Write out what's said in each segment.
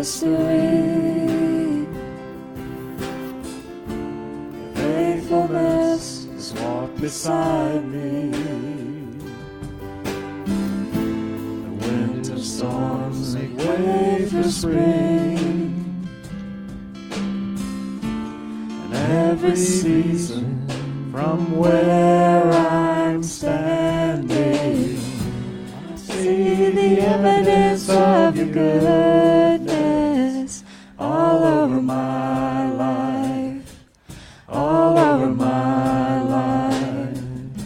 history. Faithfulness has walked beside me. The winter storms make way for spring, and every season from where I'm standing, I see the evidence of your goodness all over my life, all over my life.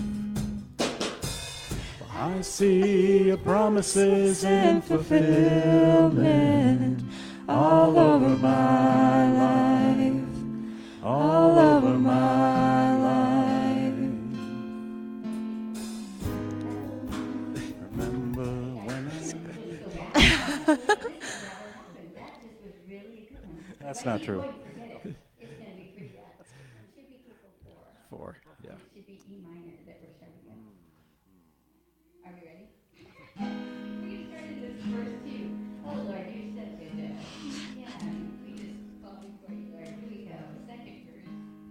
I see your promises in fulfillment all over my life, all over my life. Remember when That's not true. 4, yeah. It should be E minor that we're starting with. Are we ready? We started this verse 2. Oh Lord, you're such a good. Yeah, we just fall before you, Lord. Here we go. Second verse.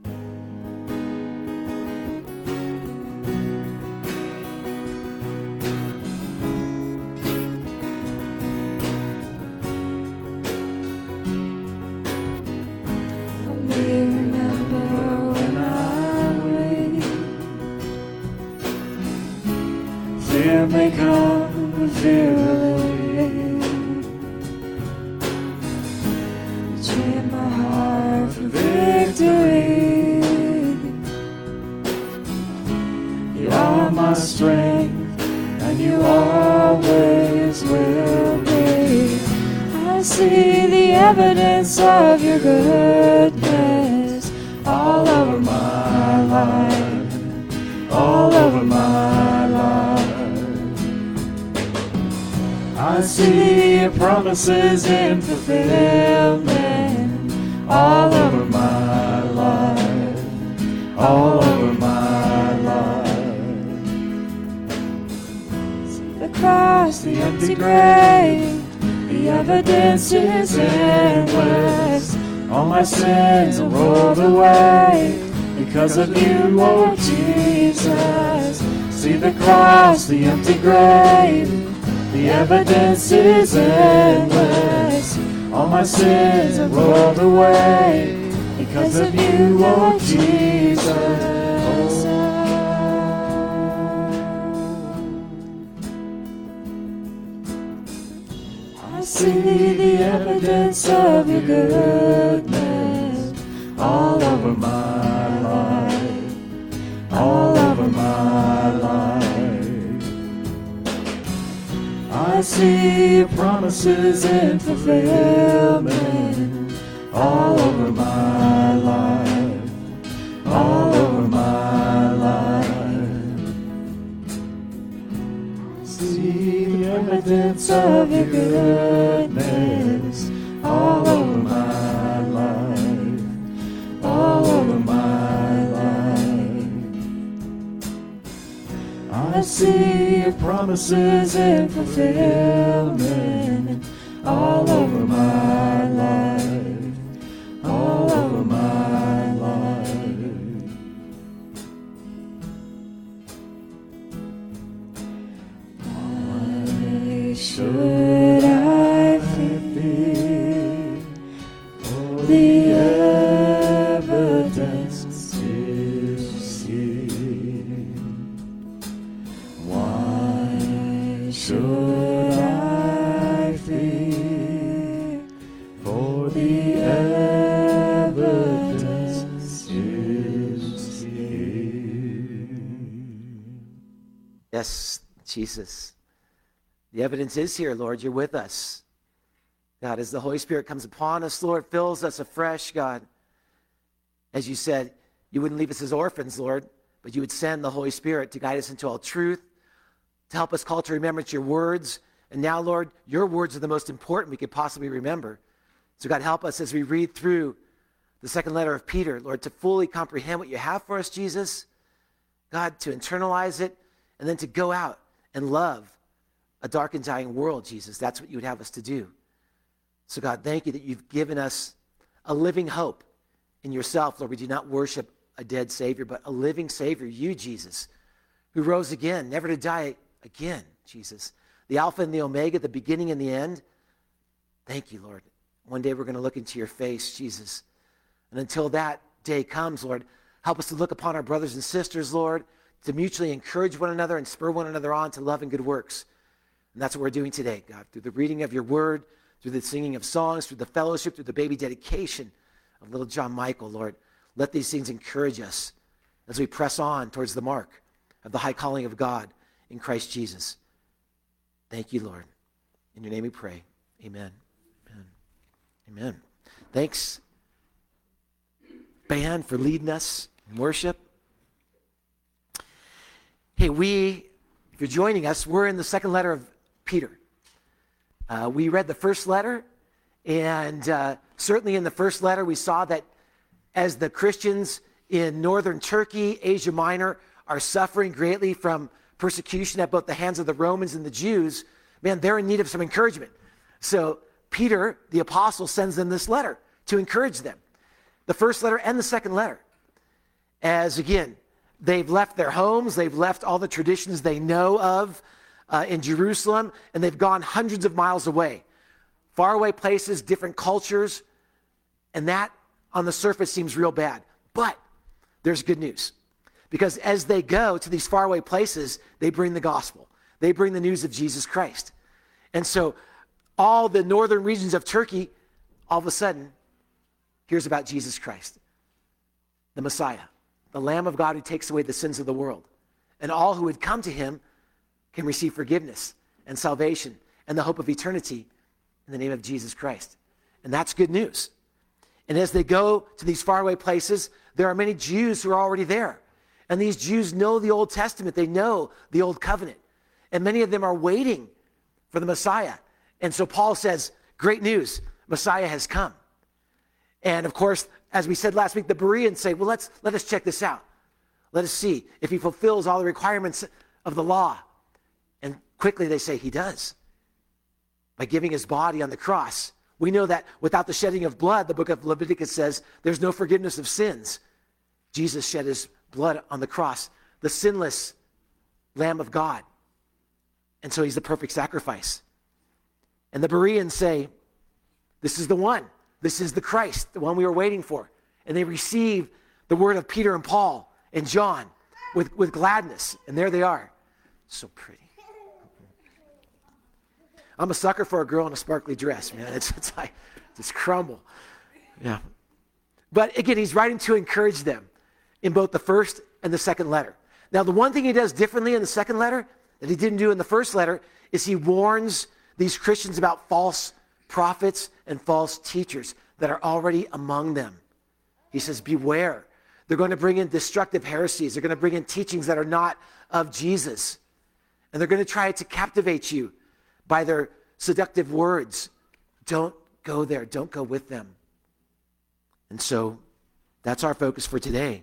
Remember when I wait, fear may come, fear will leave. Train my heart for victory. You are my strength, and you always will be. I see the evidence of your goodness all over my life, all over my life. I see your promises in fulfillment all over my life, all over my life. See the cross, the empty grave, the evidence is endless. All my sins are rolled away because of you, Lord Jesus. See the cross, the empty grave, the evidence is endless. All my sins are rolled away because of you, Lord Jesus. I see the evidence of your goodness all over my life, all over my life. I see your promises in fulfillment all over my life, all over my life. See the evidence of your goodness all over my life, all over my life. I see your promises in fulfillment all over my life, all over my life. Why should I fear? For the evidence is here. Why should I fear? For the evidence is here. Yes, Jesus. The evidence is here, Lord. You're with us. God, as the Holy Spirit comes upon us, Lord, fills us afresh, God. As you said, you wouldn't leave us as orphans, Lord, but you would send the Holy Spirit to guide us into all truth, to help us call to remembrance your words. And now, Lord, your words are the most important we could possibly remember. So God, help us as we read through the second letter of Peter, Lord, to fully comprehend what you have for us, Jesus. God, to internalize it, and then to go out and love a dark and dying world, Jesus. That's what you would have us to do. So God, thank you that you've given us a living hope in yourself, Lord. We do not worship a dead Savior, but a living Savior, you, Jesus, who rose again, never to die again, Jesus. The Alpha and the Omega, the beginning and the end. Thank you, Lord. One day we're going to look into your face, Jesus. And until that day comes, Lord, help us to look upon our brothers and sisters, Lord, to mutually encourage one another and spur one another on to love and good works. And that's what we're doing today, God, through the reading of your word, through the singing of songs, through the fellowship, through the baby dedication of little John Michael, Lord. Let these things encourage us as we press on towards the mark of the high calling of God in Christ Jesus. Thank you, Lord. In your name we pray. Amen. Amen. Amen. Thanks, band, for leading us in worship. Hey, if you're joining us, we're in the second letter of Peter. We read the first letter, and certainly in the first letter we saw that as the Christians in northern Turkey, Asia Minor, are suffering greatly from persecution at both the hands of the Romans and the Jews, man, they're in need of some encouragement. So Peter, the apostle, sends them this letter to encourage them. The first letter and the second letter. As again, they've left their homes, they've left all the traditions they know of in Jerusalem, and they've gone hundreds of miles away. Faraway places, different cultures, and that on the surface seems real bad. But there's good news. Because as they go to these faraway places, they bring the gospel. They bring the news of Jesus Christ. And so all the northern regions of Turkey, all of a sudden, hears about Jesus Christ, the Messiah, the Lamb of God who takes away the sins of the world. And all who would come to him can receive forgiveness and salvation and the hope of eternity in the name of Jesus Christ. And that's good news. And as they go to these faraway places, there are many Jews who are already there. And these Jews know the Old Testament. They know the Old Covenant. And many of them are waiting for the Messiah. And so Paul says, great news, Messiah has come. And of course, as we said last week, the Bereans say, well, let us check this out. Let us see if he fulfills all the requirements of the law. And quickly they say he does. By giving his body on the cross. We know that without the shedding of blood, the book of Leviticus says, there's no forgiveness of sins. Jesus shed his blood on the cross, the sinless Lamb of God. And so he's the perfect sacrifice. And the Bereans say, this is the one. This is the Christ, the one we were waiting for. And they receive the word of Peter and Paul and John with gladness. And there they are. So pretty. I'm a sucker for a girl in a sparkly dress, man. It's like, just crumble. Yeah. But again, he's writing to encourage them in both the first and the second letter. Now, the one thing he does differently in the second letter that he didn't do in the first letter is he warns these Christians about false prophets and false teachers that are already among them. He says, beware. They're going to bring in destructive heresies. They're going to bring in teachings that are not of Jesus. And they're going to try to captivate you by their seductive words. Don't go there. Don't go with them. And so that's our focus for today.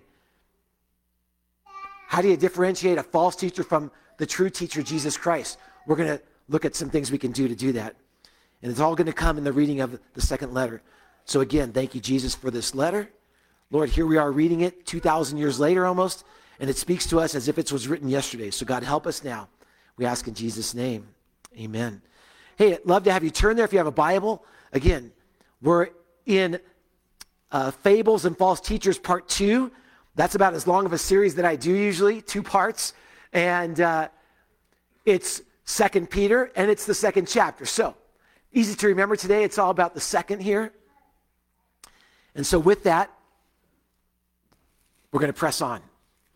How do you differentiate a false teacher from the true teacher, Jesus Christ? We're going to look at some things we can do to do that. And it's all going to come in the reading of the second letter. So again, thank you, Jesus, for this letter. Lord, here we are reading it 2,000 years later almost, and it speaks to us as if it was written yesterday. So God, help us now. We ask in Jesus' name. Amen. Hey, I'd love to have you turn there if you have a Bible. Again, we're in Fables and False Teachers Part 2. That's about as long of a series that I do usually, 2 parts. And it's 2 Peter, and it's the second chapter. So, easy to remember today. It's all about the second here. And so with that, we're going to press on.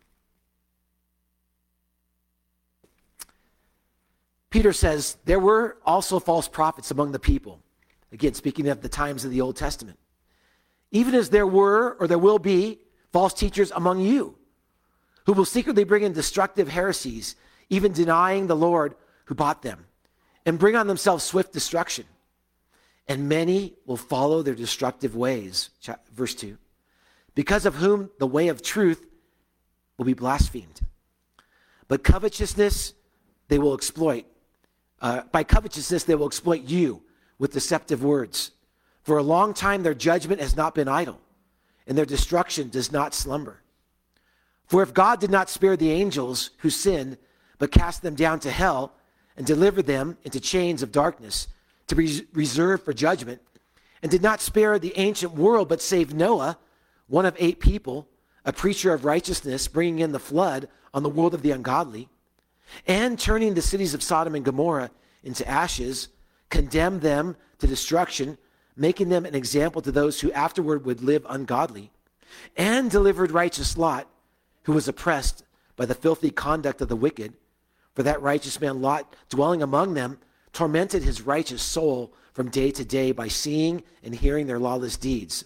Peter says, there were also false prophets among the people. Again, speaking of the times of the Old Testament. Even as there were, or there will be, false teachers among you, who will secretly bring in destructive heresies, even denying the Lord who bought them, and bring on themselves swift destruction. And many will follow their destructive ways. Verse 2. Because of whom the way of truth will be blasphemed. But covetousness they will exploit. By covetousness they will exploit you with deceptive words. For a long time their judgment has not been idle, and their destruction does not slumber. For if God did not spare the angels who sinned, but cast them down to hell and delivered them into chains of darkness to be reserved for judgment, and did not spare the ancient world, but saved Noah, one of 8 people, a preacher of righteousness, bringing in the flood on the world of the ungodly, and turning the cities of Sodom and Gomorrah into ashes, condemned them to destruction, making them an example to those who afterward would live ungodly, and delivered righteous Lot, who was oppressed by the filthy conduct of the wicked. For that righteous man Lot, dwelling among them, tormented his righteous soul from day to day by seeing and hearing their lawless deeds.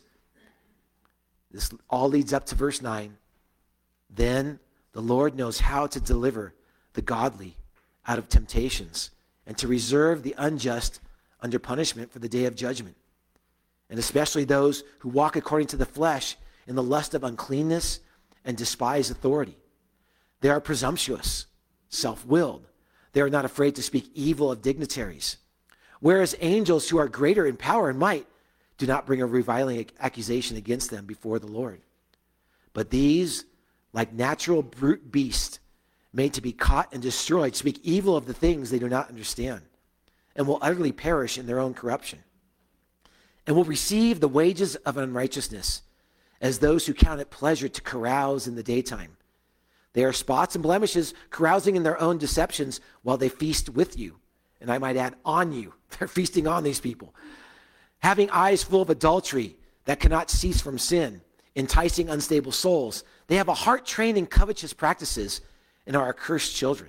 This all leads up to verse 9. Then the Lord knows how to deliver the godly out of temptations, and to reserve the unjust under punishment for the day of judgment, and especially those who walk according to the flesh in the lust of uncleanness and despise authority. They are presumptuous, self-willed. They are not afraid to speak evil of dignitaries. Whereas angels who are greater in power and might do not bring a reviling accusation against them before the Lord. But these, like natural brute beasts, made to be caught and destroyed, speak evil of the things they do not understand, and will utterly perish in their own corruption, and will receive the wages of unrighteousness, as those who count it pleasure to carouse in the daytime. They are spots and blemishes, carousing in their own deceptions while they feast with you. And I might add, on you. They're feasting on these people. Having eyes full of adultery that cannot cease from sin, enticing unstable souls. They have a heart trained in covetous practices and are accursed children.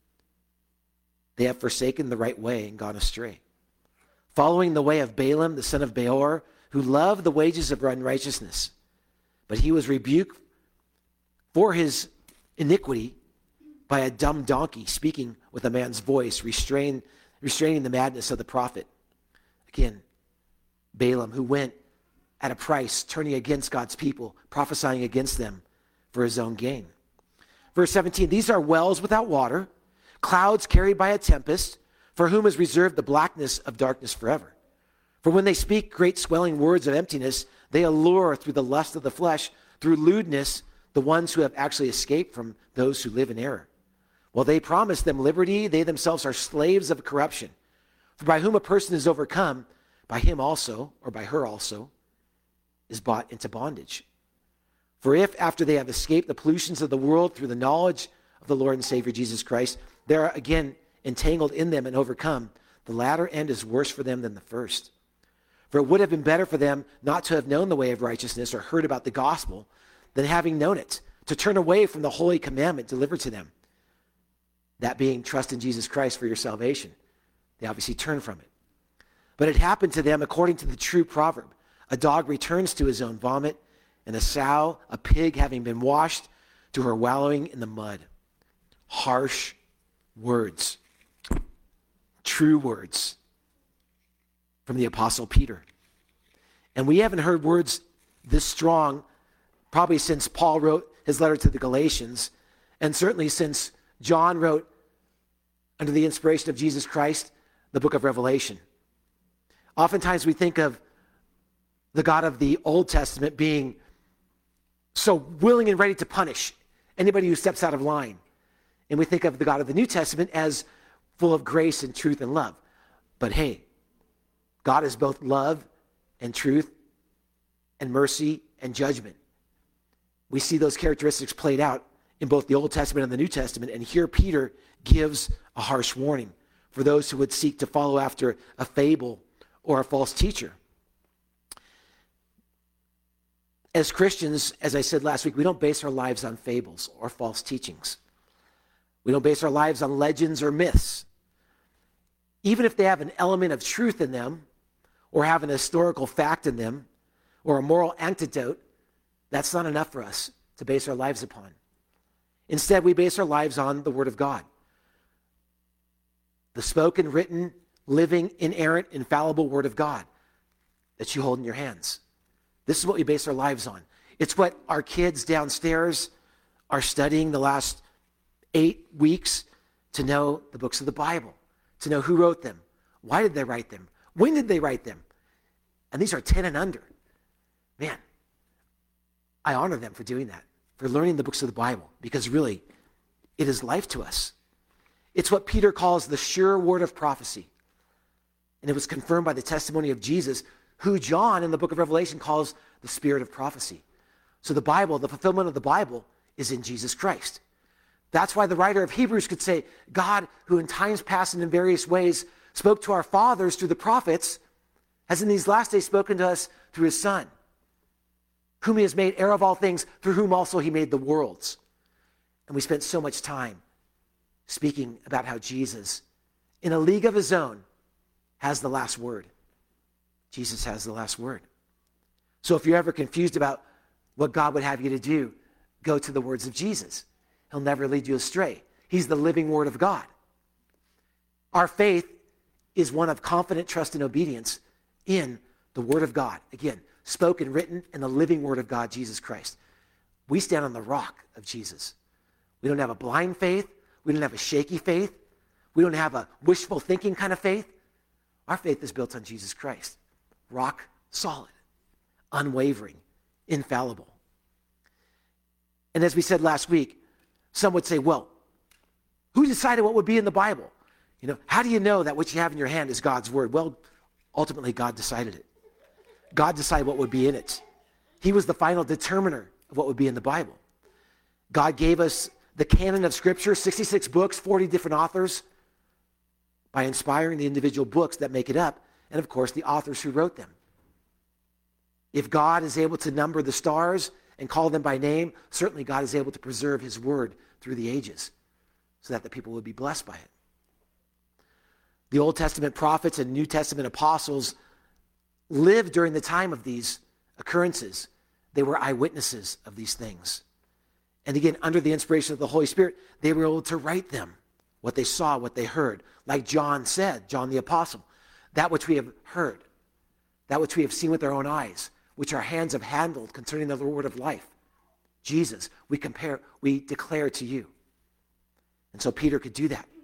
They have forsaken the right way and gone astray, following the way of Balaam, the son of Beor, who loved the wages of unrighteousness. But he was rebuked for his iniquity by a dumb donkey, speaking with a man's voice, restraining the madness of the prophet. Again, Balaam, who went at a price, turning against God's people, prophesying against them for his own gain. Verse 17, these are wells without water, clouds carried by a tempest, for whom is reserved the blackness of darkness forever. For when they speak great swelling words of emptiness, they allure through the lust of the flesh, through lewdness, the ones who have actually escaped from those who live in error. While they promise them liberty, they themselves are slaves of corruption. For by whom a person is overcome, by him also, or by her also, is bought into bondage. For if, after they have escaped the pollutions of the world through the knowledge of the Lord and Savior Jesus Christ, they are again entangled in them and overcome, the latter end is worse for them than the first. For it would have been better for them not to have known the way of righteousness or heard about the gospel than having known it, to turn away from the holy commandment delivered to them. That being trust in Jesus Christ for your salvation. They obviously turned from it. But it happened to them according to the true proverb. A dog returns to his own vomit, and a pig having been washed, to her wallowing in the mud. Harsh words. True words from the Apostle Peter. And we haven't heard words this strong probably since Paul wrote his letter to the Galatians, and certainly since John wrote, under the inspiration of Jesus Christ, the book of Revelation. Oftentimes we think of the God of the Old Testament being so willing and ready to punish anybody who steps out of line. And we think of the God of the New Testament as full of grace and truth and love. But hey, God is both love and truth and mercy and judgment. We see those characteristics played out in both the Old Testament and the New Testament. And here Peter gives a harsh warning for those who would seek to follow after a fable or a false teacher. As Christians, as I said last week, we don't base our lives on fables or false teachings. We don't base our lives on legends or myths. Even if they have an element of truth in them, or have an historical fact in them, or a moral antidote, that's not enough for us to base our lives upon. Instead, we base our lives on the Word of God. The spoken, written, living, inerrant, infallible Word of God that you hold in your hands. This is what we base our lives on. It's what our kids downstairs are studying the last 8 weeks to know the books of the Bible, to know who wrote them, why did they write them, when did they write them. And these are 10 and under. Man, I honor them for doing that, for learning the books of the Bible, because really, it is life to us. It's what Peter calls the sure word of prophecy. And it was confirmed by the testimony of Jesus, who John in the book of Revelation calls the spirit of prophecy. So the Bible, the fulfillment of the Bible, is in Jesus Christ. That's why the writer of Hebrews could say, God, who in times past and in various ways spoke to our fathers through the prophets, has in these last days spoken to us through his Son, whom he has made heir of all things, through whom also he made the worlds. And we spent so much time speaking about how Jesus, in a league of his own, has the last word. Jesus has the last word. So if you're ever confused about what God would have you to do, go to the words of Jesus. He'll never lead you astray. He's the living word of God. Our faith is one of confident trust and obedience in the word of God. Again, spoken, written in the living word of God, Jesus Christ. We stand on the rock of Jesus. We don't have a blind faith. We don't have a shaky faith. We don't have a wishful thinking kind of faith. Our faith is built on Jesus Christ. Rock solid, unwavering, infallible. And as we said last week, some would say, well, who decided what would be in the Bible? How do you know that what you have in your hand is God's word? Well, ultimately, God decided it. God decided what would be in it. He was the final determiner of what would be in the Bible. God gave us the canon of Scripture, 66 books, 40 different authors, by inspiring the individual books that make it up, and of course, the authors who wrote them. If God is able to number the stars and call them by name, certainly God is able to preserve his word through the ages so that the people would be blessed by it. The Old Testament prophets and New Testament apostles lived during the time of these occurrences. They were eyewitnesses of these things. And again, under the inspiration of the Holy Spirit, they were able to write them, what they saw, what they heard. Like John said, John the apostle, that which we have heard, that which we have seen with our own eyes, which our hands have handled concerning the word of life. Jesus, we declare to you. And so Peter could do that.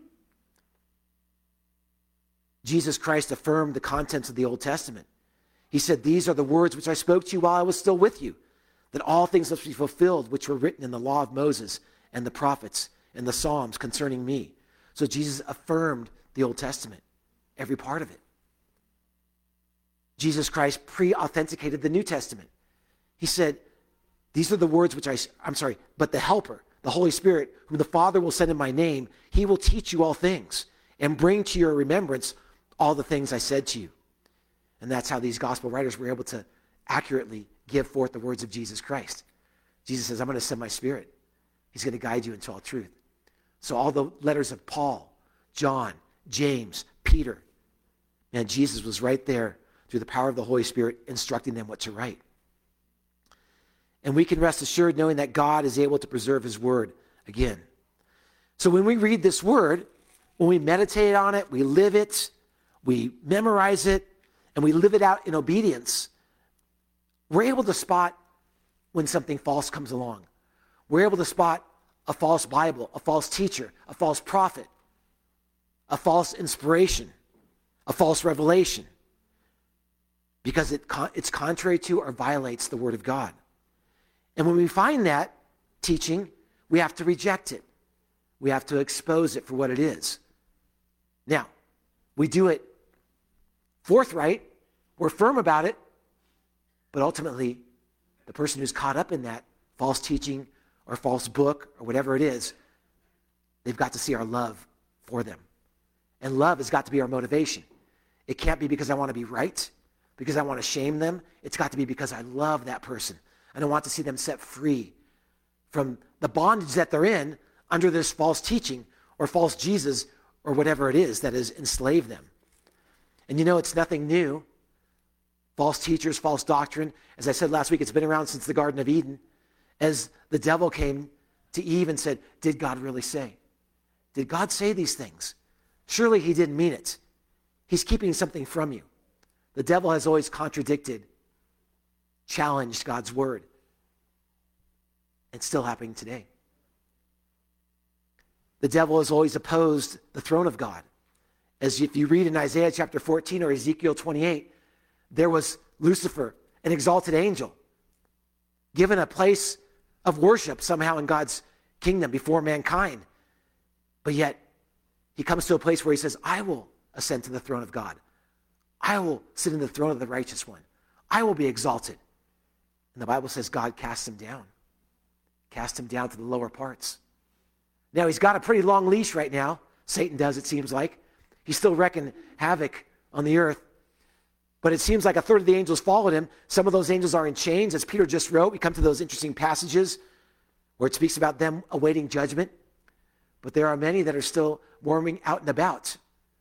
Jesus Christ affirmed the contents of the Old Testament. He said, these are the words which I spoke to you while I was still with you, that all things must be fulfilled which were written in the law of Moses and the prophets and the Psalms concerning me. So Jesus affirmed the Old Testament, every part of it. Jesus Christ pre-authenticated the New Testament. He said, these are the words which but the Helper, the Holy Spirit, whom the Father will send in my name, he will teach you all things and bring to your remembrance all the things I said to you. And that's how these gospel writers were able to accurately give forth the words of Jesus Christ. Jesus says, I'm going to send my Spirit. He's going to guide you into all truth. So all the letters of Paul, John, James, Peter, man, Jesus was right there through the power of the Holy Spirit instructing them what to write. And we can rest assured knowing that God is able to preserve his word again. So when we read this word, when we meditate on it, we live it, we memorize it, and we live it out in obedience, we're able to spot when something false comes along. We're able to spot a false Bible, a false teacher, a false prophet, a false inspiration, a false revelation, because it's contrary to or violates the word of God. And when we find that teaching, we have to reject it. We have to expose it for what it is. Now, we do it forthright, we're firm about it, but ultimately, the person who's caught up in that false teaching or false book or whatever it is, they've got to see our love for them. And love has got to be our motivation. It can't be because I want to be right, because I want to shame them. It's got to be because I love that person. And I want to see them set free from the bondage that they're in under this false teaching or false Jesus or whatever it is that has enslaved them. And it's nothing new. False teachers, false doctrine. As I said last week, it's been around since the Garden of Eden. As the devil came to Eve and said, did God really say? Did God say these things? Surely he didn't mean it. He's keeping something from you. The devil has always contradicted, challenged God's word. It's still happening today. The devil has always opposed the throne of God. As if you read in Isaiah chapter 14 or Ezekiel 28, there was Lucifer, an exalted angel, given a place of worship somehow in God's kingdom before mankind. But yet, he comes to a place where he says, I will ascend to the throne of God. I will sit in the throne of the righteous one. I will be exalted. And the Bible says God cast him down to the lower parts. Now, he's got a pretty long leash right now. Satan does, it seems like. He's still wreaking havoc on the earth. But it seems like a third of the angels followed him. Some of those angels are in chains. As Peter just wrote, we come to those interesting passages where it speaks about them awaiting judgment. But there are many that are still roaming out and about.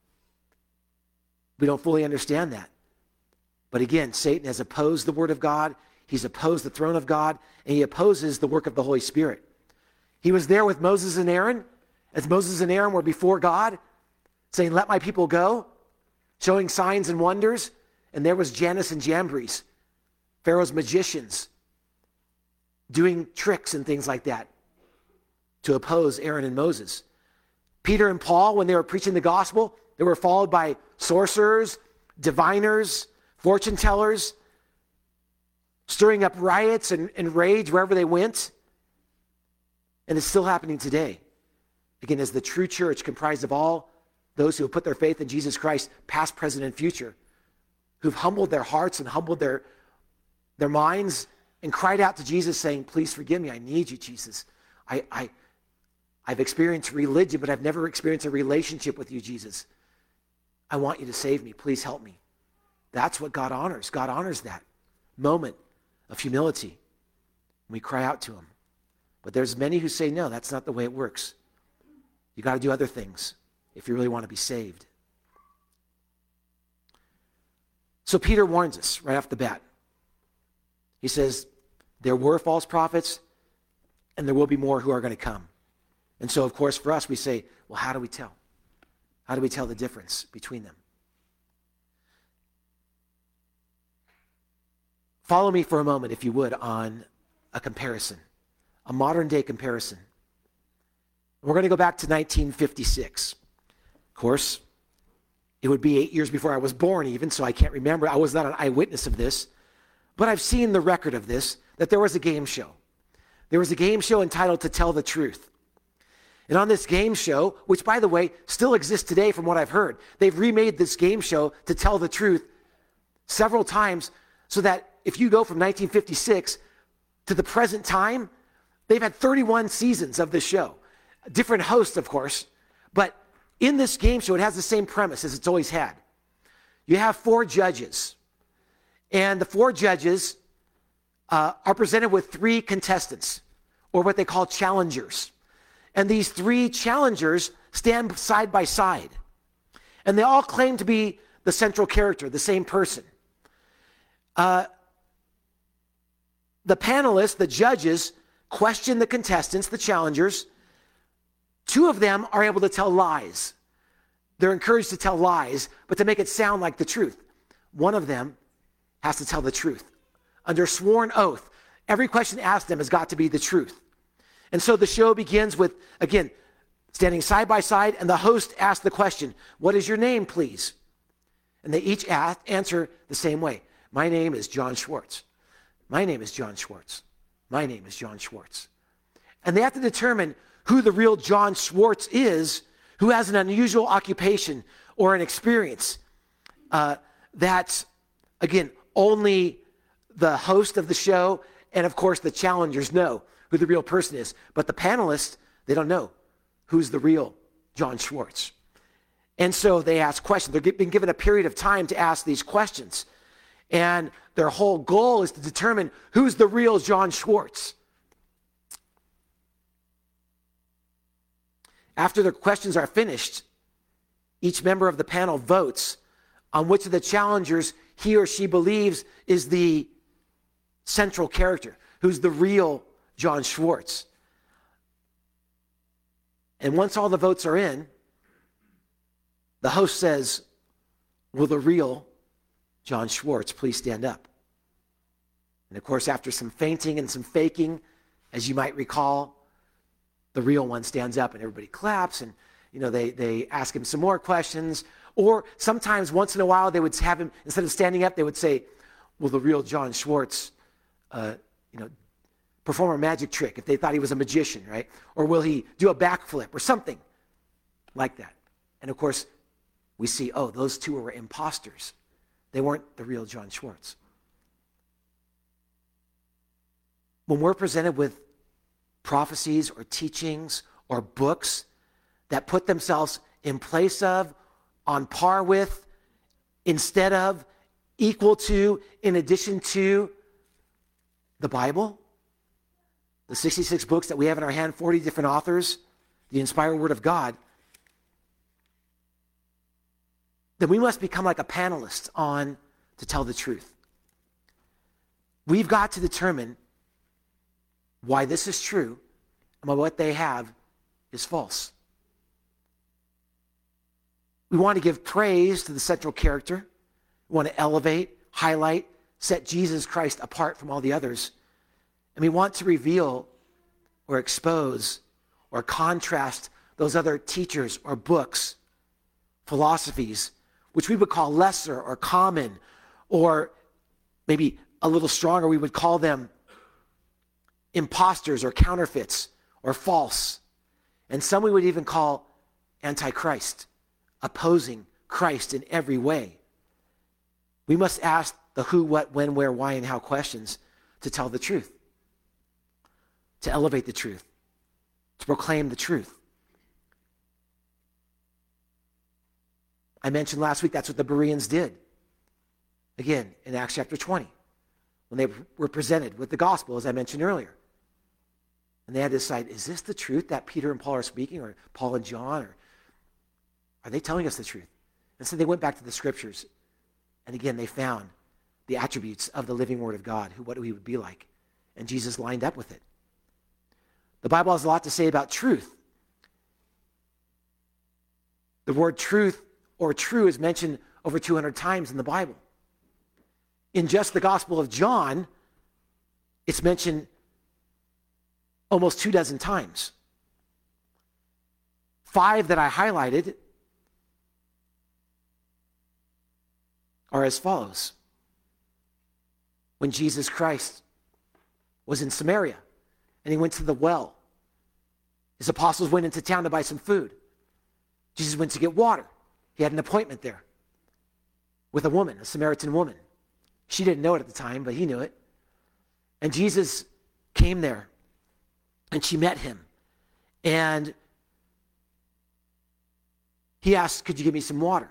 We don't fully understand that. But again, Satan has opposed the word of God. He's opposed the throne of God, and he opposes the work of the Holy Spirit. He was there with Moses and Aaron, as Moses and Aaron were before God, saying, let my people go, showing signs and wonders. And there was Jannes and Jambres, Pharaoh's magicians, doing tricks and things like that to oppose Aaron and Moses. Peter and Paul, when they were preaching the gospel, they were followed by sorcerers, diviners, fortune tellers, stirring up riots and rage wherever they went. And it's still happening today. Again, as the true church comprised of all those who have put their faith in Jesus Christ, past, present, and future, who've humbled their hearts and humbled their minds and cried out to Jesus saying, please forgive me. I need you, Jesus. I've experienced religion, but I've never experienced a relationship with you, Jesus. I want you to save me. Please help me. That's what God honors. God honors that moment of humility. We cry out to him. But there's many who say, no, that's not the way it works. You got to do other things if you really want to be saved. So Peter warns us right off the bat. He says, there were false prophets, and there will be more who are going to come. And so, of course, for us, we say, well, how do we tell? How do we tell the difference between them? Follow me for a moment, if you would, on a comparison, a modern-day comparison. We're going to go back to 1956. Of course, it would be 8 years before I was born even, so I can't remember. I was not an eyewitness of this. But I've seen the record of this, that there was a game show. There was a game show entitled To Tell the Truth. And on this game show, which, by the way, still exists today from what I've heard, they've remade this game show To Tell the Truth several times so that if you go from 1956 to the present time, they've had 31 seasons of this show. Different hosts, of course, but in this game show, it has the same premise as it's always had. You have 4 judges, and the 4 judges are presented with 3 contestants, or what they call challengers. And these 3 challengers stand side by side, and they all claim to be the central character, the same person. The panelists, the judges, question the contestants, the challengers. 2 of them are able to tell lies. They're encouraged to tell lies, but to make it sound like the truth. One of them has to tell the truth. Under sworn oath, every question asked them has got to be the truth. And so the show begins with, again, standing side by side, and the host asks the question, what is your name, please? And they each answer the same way. My name is John Schwartz. My name is John Schwartz. My name is John Schwartz. And they have to determine who the real John Schwartz is, who has an unusual occupation or an experience that, again, only the host of the show and, of course, the challengers know who the real person is. But the panelists, they don't know who's the real John Schwartz. And so they ask questions. They're being given a period of time to ask these questions. And their whole goal is to determine who's the real John Schwartz. After the questions are finished, each member of the panel votes on which of the challengers he or she believes is the central character, who's the real John Schwartz. And once all the votes are in, the host says, will the real John Schwartz please stand up? And of course, after some feinting and some faking, as you might recall, the real one stands up and everybody claps, and they ask him some more questions. Or sometimes once in a while they would have him, instead of standing up, they would say, will the real John Schwartz, perform a magic trick if they thought he was a magician, right? Or will he do a backflip or something like that? And of course, we see, those two were imposters. They weren't the real John Schwartz. When we're presented with prophecies or teachings or books that put themselves in place of, on par with, instead of, equal to, in addition to the Bible, the 66 books that we have in our hand, 40 different authors, the inspired Word of God, then we must become like a panelist on to tell the truth. We've got to determine why this is true and why what they have is false. We want to give praise to the central character. We want to elevate, highlight, set Jesus Christ apart from all the others. And we want to reveal or expose or contrast those other teachers or books, philosophies, which we would call lesser or common, or maybe a little stronger, we would call them imposters or counterfeits or false. And some we would even call antichrist, opposing Christ in every way. We must ask the who, what, when, where, why, and how questions to tell the truth, to elevate the truth, to proclaim the truth. I mentioned last week that's what the Bereans did. Again, in Acts chapter 20, when they were presented with the gospel, as I mentioned earlier. And they had to decide, is this the truth that Peter and Paul are speaking, or Paul and John, or are they telling us the truth? And so they went back to the scriptures. And again, they found the attributes of the living Word of God, what he would be like. And Jesus lined up with it. The Bible has a lot to say about truth. The word truth or true is mentioned over 200 times in the Bible. In just the Gospel of John, it's mentioned almost 24 times. 5 that I highlighted are as follows. When Jesus Christ was in Samaria and he went to the well, his apostles went into town to buy some food. Jesus went to get water. He had an appointment there with a woman, a Samaritan woman. She didn't know it at the time, but he knew it. And Jesus came there and she met him. And he asked, could you give me some water?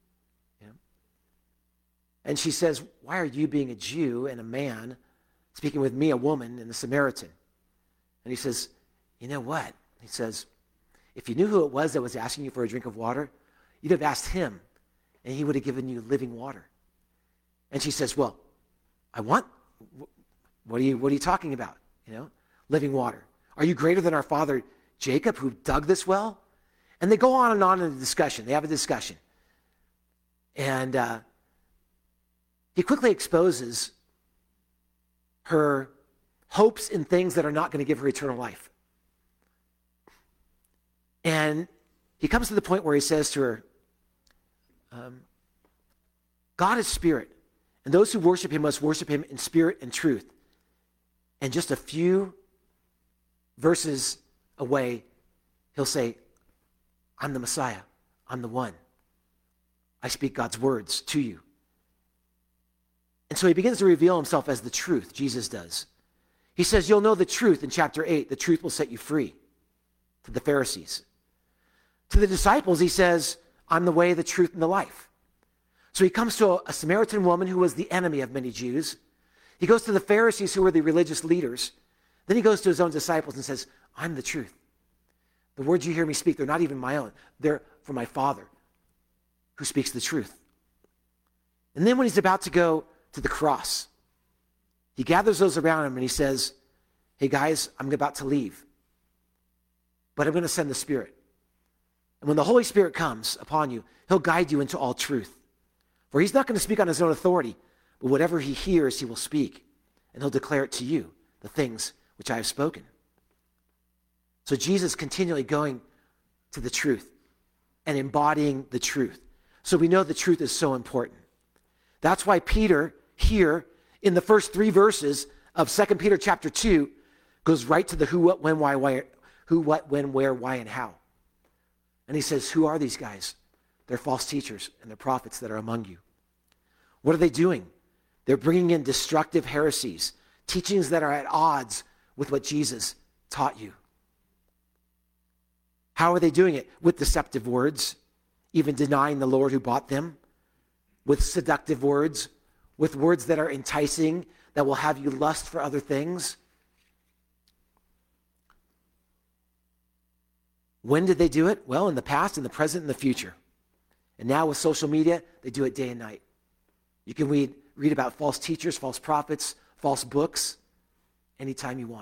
And she says, why are you, being a Jew and a man, speaking with me, a woman, and a Samaritan? And he says, you know what? He says, if you knew who it was that was asking you for a drink of water, you'd have asked him, and he would have given you living water. And she says, well, what are you talking about? Living water. Are you greater than our father Jacob, who dug this well? And they go on in the discussion. They have a discussion. And he quickly exposes her hopes in things that are not going to give her eternal life. And he comes to the point where he says to her, God is spirit, and those who worship him must worship him in spirit and truth. And just a few verses away, he'll say, I'm the Messiah. I'm the one. I speak God's words to you. And so he begins to reveal himself as the truth. Jesus does. He says, you'll know the truth in chapter 8. The truth will set you free. To the Pharisees. To the disciples, he says, I'm the way, the truth, and the life. So he comes to a Samaritan woman who was the enemy of many Jews. He goes to the Pharisees, who were the religious leaders. Then he goes to his own disciples and says, I'm the truth. The words you hear me speak, they're not even my own. They're from my Father, who speaks the truth. And then when he's about to go to the cross, he gathers those around him and he says, hey guys, I'm about to leave, but I'm going to send the Spirit. And when the Holy Spirit comes upon you, he'll guide you into all truth. For he's not going to speak on his own authority, but whatever he hears, he will speak. And he'll declare it to you, the things which I have spoken. So Jesus continually going to the truth and embodying the truth. So we know the truth is so important. That's why Peter, here in the first 3 verses of 2 Peter chapter 2 goes right to the who, what, when, why, who, what, when, where, why, and how. And he says, who are these guys? They're false teachers and they're prophets that are among you. What are they doing? They're bringing in destructive heresies, teachings that are at odds with what Jesus taught you. How are they doing it? With deceptive words, even denying the Lord who bought them, with seductive words, with words that are enticing, that will have you lust for other things. When did they do it? Well, in the past, in the present, and the future. And now with social media, they do it day and night. You can read about false teachers, false prophets, false books, anytime you want.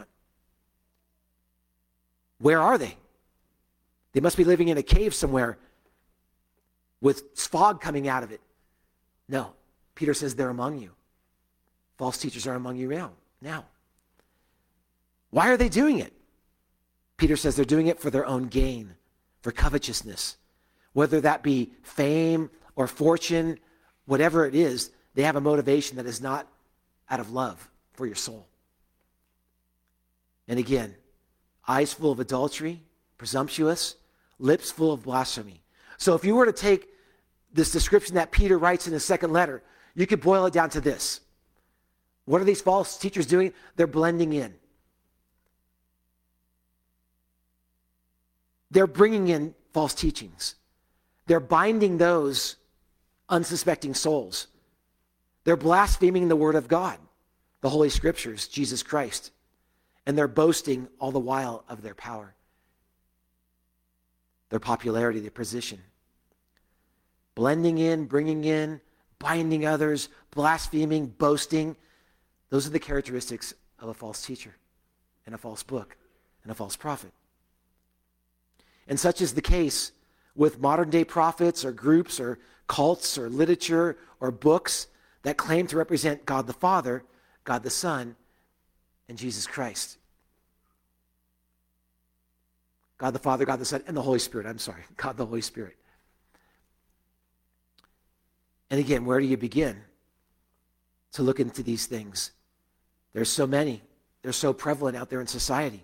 Where are they? They must be living in a cave somewhere with fog coming out of it. No, Peter says they're among you. False teachers are among you now. Why are they doing it? Peter says they're doing it for their own gain, for covetousness. Whether that be fame or fortune, whatever it is, they have a motivation that is not out of love for your soul. And again, eyes full of adultery, presumptuous, lips full of blasphemy. So if you were to take this description that Peter writes in his second letter, you could boil it down to this. What are these false teachers doing? They're blending in. They're bringing in false teachings. They're binding those unsuspecting souls. They're blaspheming the word of God, the Holy Scriptures, Jesus Christ. And they're boasting all the while of their power, their popularity, their position. Blending in, bringing in, binding others, blaspheming, boasting. Those are the characteristics of a false teacher and a false book and a false prophet. And such is the case with modern day prophets or groups or cults or literature or books that claim to represent God the Father, God the Son, and Jesus Christ. God the Father, God the Son, and the Holy Spirit. God the Holy Spirit. And again, where do you begin to look into these things? There's so many. They're so prevalent out there in society.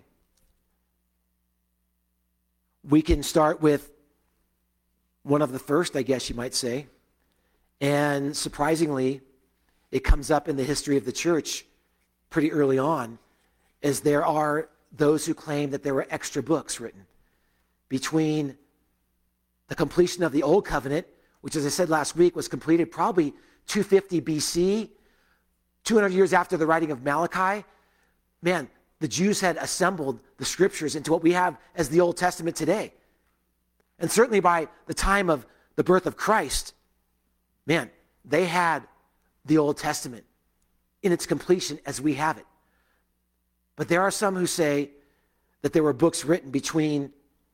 We can start with one of the first, I guess you might say. And surprisingly, it comes up in the history of the church pretty early on, as there are those who claim that there were extra books written between the completion of the Old Covenant, which, as I said last week, was completed probably 250 BC, 200 years after the writing of Malachi. Man, the Jews had assembled the scriptures into what we have as the Old Testament today. And certainly by the time of the birth of Christ, man, they had the Old Testament in its completion as we have it. But there are some who say that there were books written between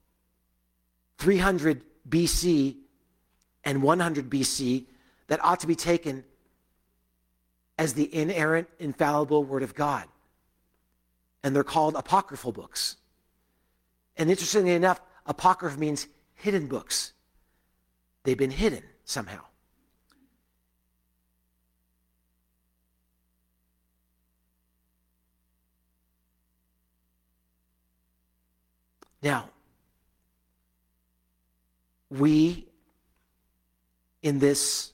300 BC and 100 BC that ought to be taken as the inerrant, infallible Word of God. And they're called apocryphal books. And interestingly enough, apocrypha means hidden books. They've been hidden somehow. Now, we in this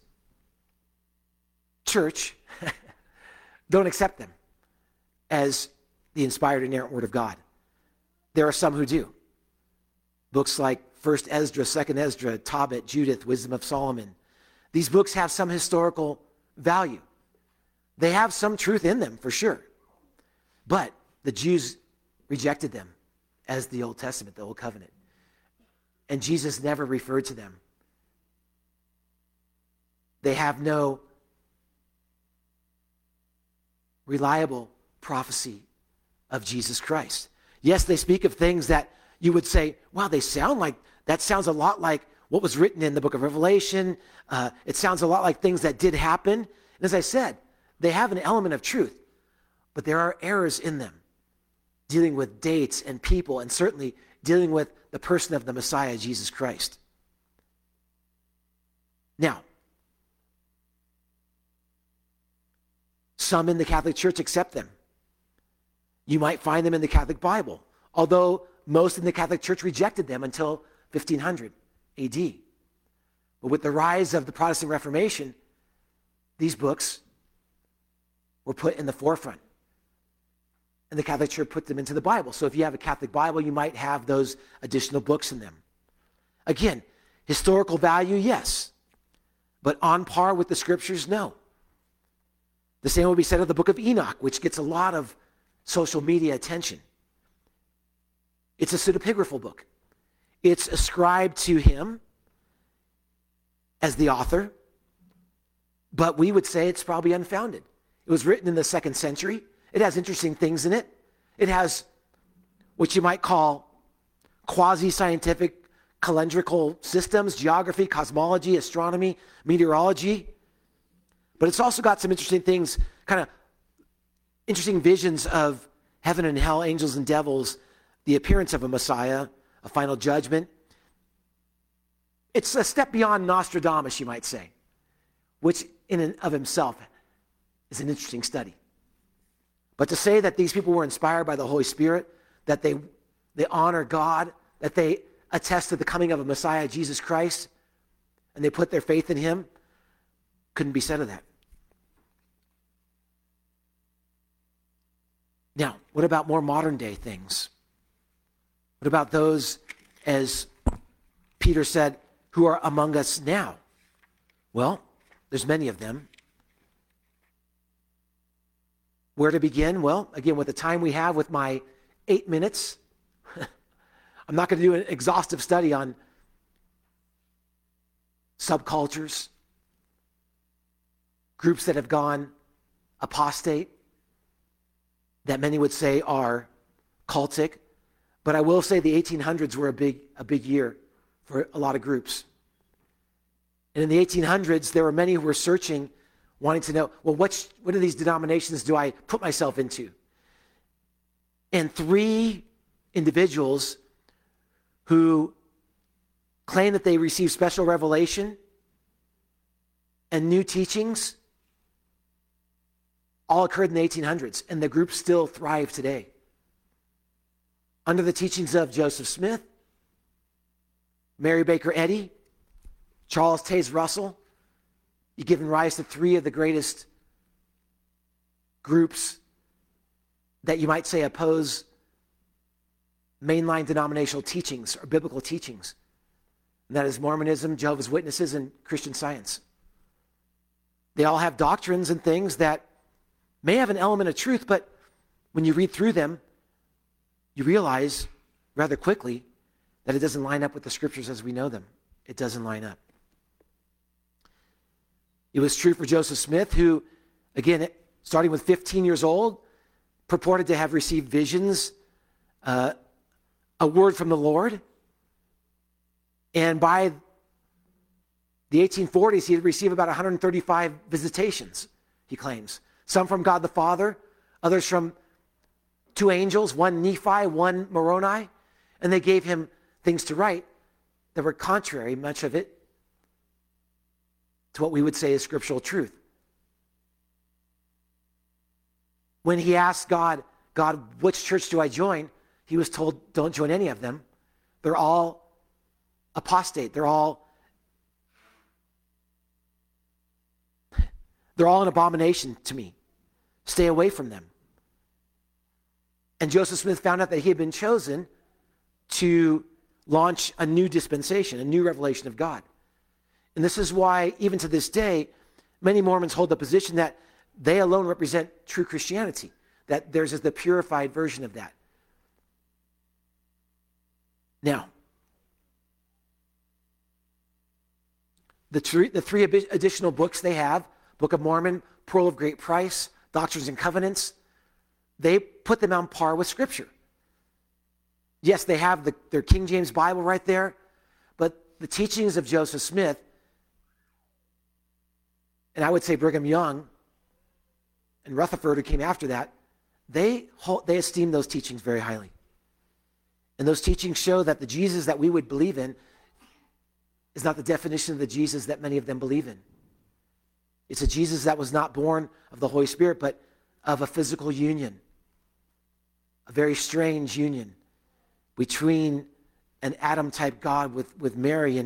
church don't accept them as the inspired, inerrant Word of God. There are some who do. Books like 1st Ezra, 2nd Ezra, Tobit, Judith, Wisdom of Solomon. These books have some historical value. They have some truth in them, for sure. But the Jews rejected them as the Old Testament, the Old Covenant. And Jesus never referred to them. They have no reliable prophecy of Jesus Christ. Yes, they speak of things that you would say, wow, that sounds a lot like what was written in the book of Revelation. It sounds a lot like things that did happen. And as I said, they have an element of truth, but there are errors in them, dealing with dates and people, and certainly dealing with the person of the Messiah, Jesus Christ. Now, Some in the Catholic Church accept them. You might find them in the Catholic Bible, although most in the Catholic Church rejected them until 1500 AD. But with the rise of the Protestant Reformation, these books were put in the forefront. And the Catholic Church put them into the Bible. So if you have a Catholic Bible, you might have those additional books in them. Again, historical value, yes. But on par with the Scriptures, no. The same will be said of the book of Enoch, which gets a lot of social media attention. It's a pseudepigraphal book. It's ascribed to him as the author, but we would say it's probably unfounded. It was written in the 2nd century. It has interesting things in it. It has what you might call quasi-scientific calendrical systems, geography, cosmology, astronomy, meteorology. But it's also got some interesting things, kind of interesting visions of heaven and hell, angels and devils, the appearance of a Messiah, a final judgment. It's a step beyond Nostradamus, you might say, which in and of himself is an interesting study. But to say that these people were inspired by the Holy Spirit, that they honor God, that they attest to the coming of a Messiah, Jesus Christ, and they put their faith in him, couldn't be said of that. Now, what about more modern day things? What about those, as Peter said, who are among us now? Well, there's many of them. Where to begin? Well, again, with the time we have, with my 8 minutes, I'm not going to do an exhaustive study on subcultures, groups that have gone apostate, that many would say are cultic. But I will say the 1800s were a big year for a lot of groups. And in the 1800s, there were many who were searching, wanting to know, well, what of these denominations do I put myself into? And 3 individuals who claim that they received special revelation and new teachings all occurred in the 1800s, and the groups still thrive today. Under the teachings of Joseph Smith, Mary Baker Eddy, Charles Taze Russell, you've given rise to 3 of the greatest groups that you might say oppose mainline denominational teachings or biblical teachings. And that is Mormonism, Jehovah's Witnesses, and Christian Science. They all have doctrines and things that may have an element of truth, but when you read through them, you realize rather quickly that it doesn't line up with the Scriptures as we know them. It doesn't line up. It was true for Joseph Smith, who, again, starting with 15 years old, purported to have received visions, a word from the Lord. And by the 1840s, he had received about 135 visitations, he claims. Some from God the Father, others from 2 angels, one Nephi, one Moroni. And they gave him things to write that were contrary, much of it, to what we would say is scriptural truth. When he asked God, which church do I join? He was told, don't join any of them. They're all apostate. They're all an abomination to me. Stay away from them. And Joseph Smith found out that he had been chosen to launch a new dispensation, a new revelation of God. And this is why, even to this day, many Mormons hold the position that they alone represent true Christianity, that theirs is the purified version of that. Now, the 3 additional books they have, Book of Mormon, Pearl of Great Price, Doctrines and Covenants, they put them on par with Scripture. Yes, they have their King James Bible right there, but the teachings of Joseph Smith, and I would say Brigham Young and Rutherford, who came after that, they esteem those teachings very highly. And those teachings show that the Jesus that we would believe in is not the definition of the Jesus that many of them believe in. It's a Jesus that was not born of the Holy Spirit, but of a physical union, a very strange union between an Adam-type God with Mary.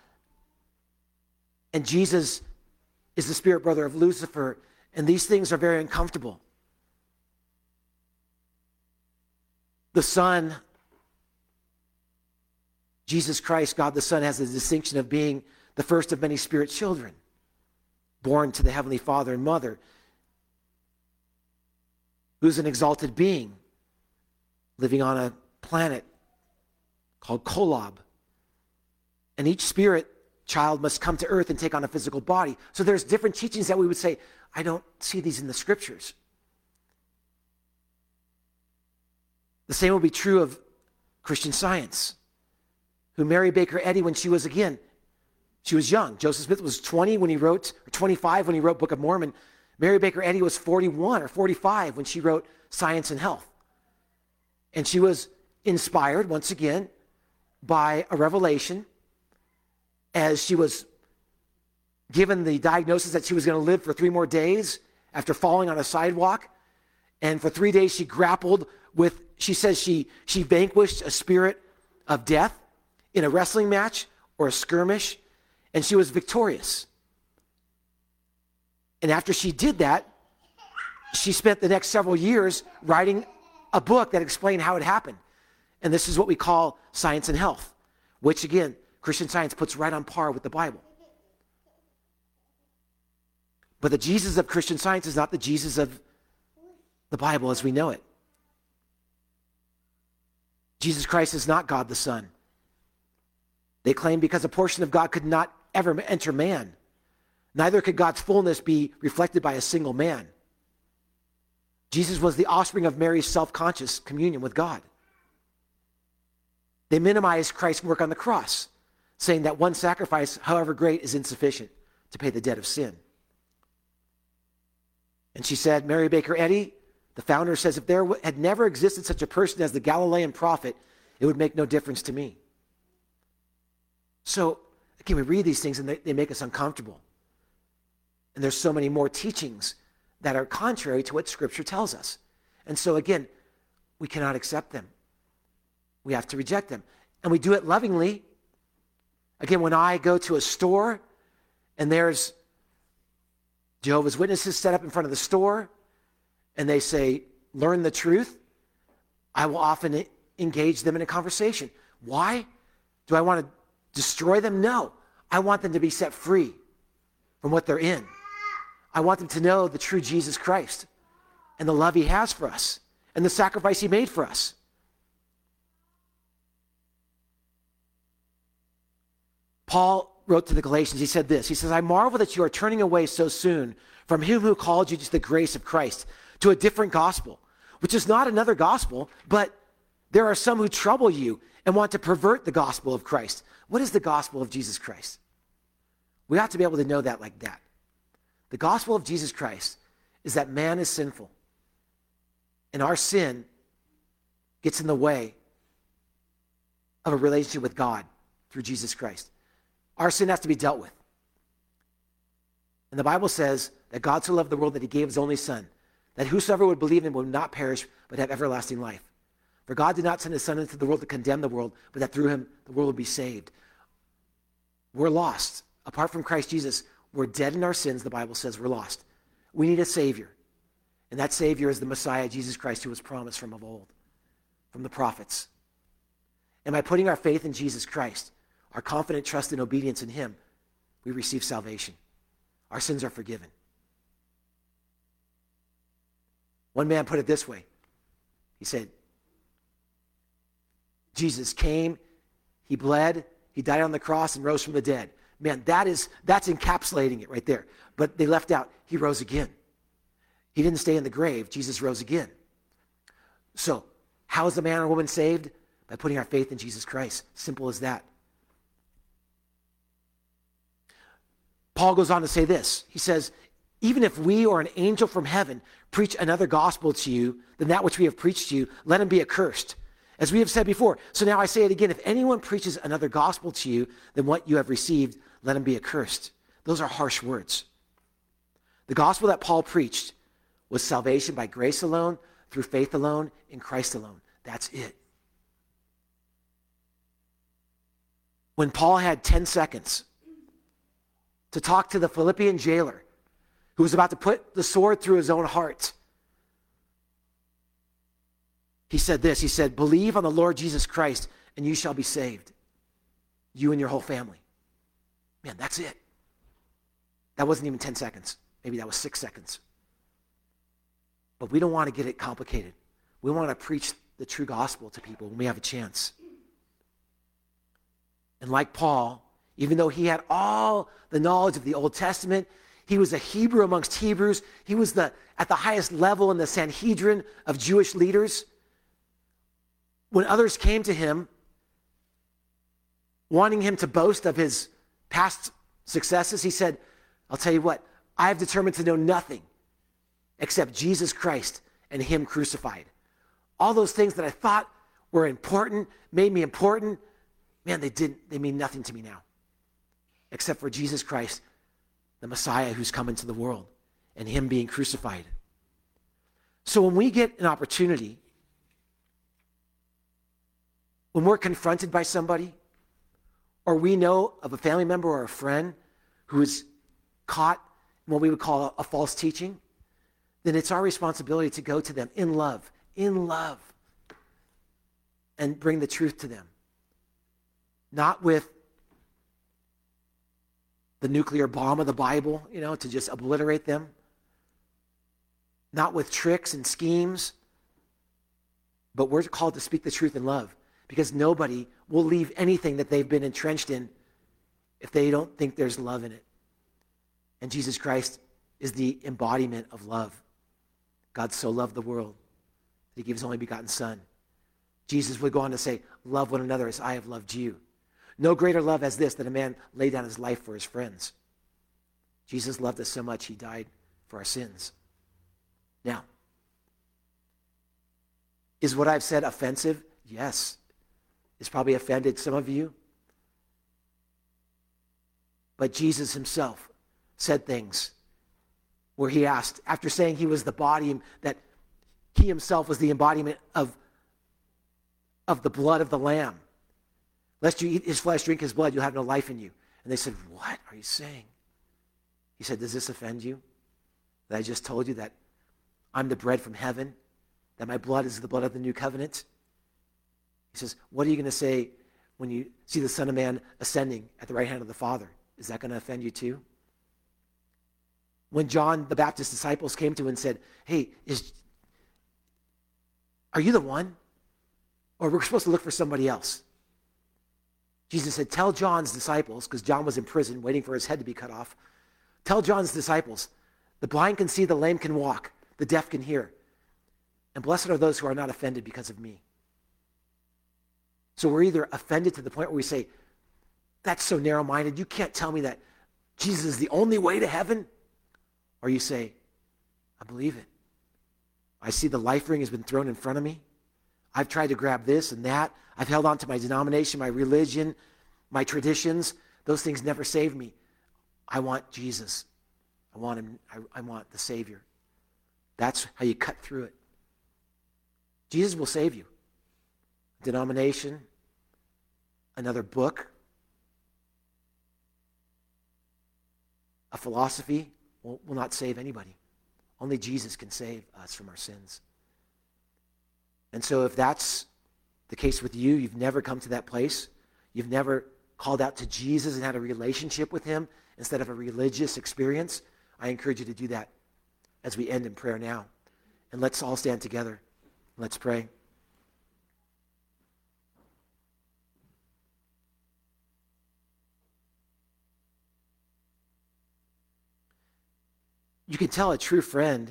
And Jesus is the spirit brother of Lucifer, and these things are very uncomfortable. The Son, Jesus Christ, God the Son, has the distinction of being the first of many spirit children, born to the Heavenly Father and Mother, who's an exalted being, living on a planet called Kolob. And each spirit child must come to earth and take on a physical body. So there's different teachings that we would say, I don't see these in the scriptures. The same will be true of Christian Science, who Mary Baker Eddy, when she was young. Joseph Smith was 20 when he wrote, or 25 when he wrote Book of Mormon. Mary Baker Eddy was 41 or 45 when she wrote Science and Health. And she was inspired, once again, by a revelation as she was given the diagnosis that she was going to live for 3 more days after falling on a sidewalk. And for 3 days she grappled with, she says she vanquished a spirit of death in a wrestling match or a skirmish, and she was victorious. And after she did that, she spent the next several years writing a book that explained how it happened. And this is what we call Science and Health, which again, Christian Science puts right on par with the Bible. But the Jesus of Christian Science is not the Jesus of the Bible as we know it. Jesus Christ is not God the Son. They claim because a portion of God could not ever enter man, neither could God's fullness be reflected by a single man. Jesus was the offspring of Mary's self-conscious communion with God. They minimized Christ's work on the cross, saying that one sacrifice, however great, is insufficient to pay the debt of sin. And she said, Mary Baker Eddy, the founder, says, if there had never existed such a person as the Galilean prophet, it would make no difference to me. So, again, we read these things and they make us uncomfortable. And there's so many more teachings that are contrary to what Scripture tells us. And so, again, we cannot accept them. We have to reject them. And we do it lovingly. Again, when I go to a store and there's Jehovah's Witnesses set up in front of the store and they say, learn the truth, I will often engage them in a conversation. Why? Do I want to destroy them? No. I want them to be set free from what they're in. I want them to know the true Jesus Christ and the love he has for us and the sacrifice he made for us. Paul wrote to the Galatians, he said this, he says, I marvel that you are turning away so soon from him who called you to the grace of Christ, to a different gospel, which is not another gospel, but there are some who trouble you and want to pervert the gospel of Christ. What is the gospel of Jesus Christ? We have to be able to know that like that. The gospel of Jesus Christ is that man is sinful, and our sin gets in the way of a relationship with God through Jesus Christ. Our sin has to be dealt with. And the Bible says that God so loved the world that he gave his only Son, that whosoever would believe in him would not perish, but have everlasting life. For God did not send his Son into the world to condemn the world, but that through him the world would be saved. We're lost. Apart from Christ Jesus, we're dead in our sins, the Bible says we're lost. We need a Savior. And that Savior is the Messiah, Jesus Christ, who was promised from of old, from the prophets. And by putting our faith in Jesus Christ, our confident trust and obedience in him, we receive salvation. Our sins are forgiven. One man put it this way. He said, Jesus came, he bled, he died on the cross and rose from the dead. Man, that's encapsulating it right there. But they left out, he rose again. He didn't stay in the grave. Jesus rose again. So, how is a man or woman saved? By putting our faith in Jesus Christ. Simple as that. Paul goes on to say this. He says, even if we or an angel from heaven preach another gospel to you than that which we have preached to you, let him be accursed. As we have said before. So now I say it again. If anyone preaches another gospel to you than what you have received, let him be accursed. Those are harsh words. The gospel that Paul preached was salvation by grace alone, through faith alone, in Christ alone. That's it. When Paul had 10 seconds to talk to the Philippian jailer who was about to put the sword through his own heart, he said this. He said, believe on the Lord Jesus Christ and you shall be saved, you and your whole family. Man, that's it. That wasn't even 10 seconds. Maybe that was 6 seconds. But we don't want to get it complicated. We want to preach the true gospel to people when we have a chance. And like Paul, even though he had all the knowledge of the Old Testament, he was a Hebrew amongst Hebrews. He was at the highest level in the Sanhedrin of Jewish leaders. When others came to him, wanting him to boast of his past successes, he said, I'll tell you what, I have determined to know nothing except Jesus Christ and him crucified. All those things that I thought were important, made me important, man, they mean nothing to me now. Except for Jesus Christ, the Messiah who's come into the world, and him being crucified. So when we get an opportunity, when we're confronted by somebody, or we know of a family member or a friend who is caught in what we would call a false teaching, then it's our responsibility to go to them in love, and bring the truth to them. Not with the nuclear bomb of the Bible, to just obliterate them. Not with tricks and schemes. But we're called to speak the truth in love, because nobody will leave anything that they've been entrenched in if they don't think there's love in it. And Jesus Christ is the embodiment of love. God so loved the world that he gave his only begotten Son. Jesus would go on to say, love one another as I have loved you. No greater love as this, that a man lay down his life for his friends. Jesus loved us so much, he died for our sins. Now, is what I've said offensive? Yes. It's probably offended some of you. But Jesus himself said things where he asked, after saying he was the body, that he himself was the embodiment of the blood of the Lamb. Lest you eat his flesh, drink his blood, you'll have no life in you. And they said, what are you saying? He said, does this offend you? That I just told you that I'm the bread from heaven, that my blood is the blood of the new covenant? He says, what are you going to say when you see the Son of Man ascending at the right hand of the Father? Is that going to offend you too? When John the Baptist's disciples came to him and said, hey, are you the one? Or we're supposed to look for somebody else? Jesus said, tell John's disciples, because John was in prison waiting for his head to be cut off. Tell John's disciples, the blind can see, the lame can walk, the deaf can hear. And blessed are those who are not offended because of me. So we're either offended to the point where we say, that's so narrow-minded, you can't tell me that Jesus is the only way to heaven. Or you say, I believe it. I see the life ring has been thrown in front of me. I've tried to grab this and that. I've held on to my denomination, my religion, my traditions. Those things never saved me. I want Jesus. I want him. I want the Savior. That's how you cut through it. Jesus will save you. Denomination, another book, a philosophy will not save anybody. Only Jesus can save us from our sins. And so if that's the case with you, you've never come to that place, you've never called out to Jesus and had a relationship with him instead of a religious experience, I encourage you to do that as we end in prayer now. And let's all stand together. Let's pray. You can tell a true friend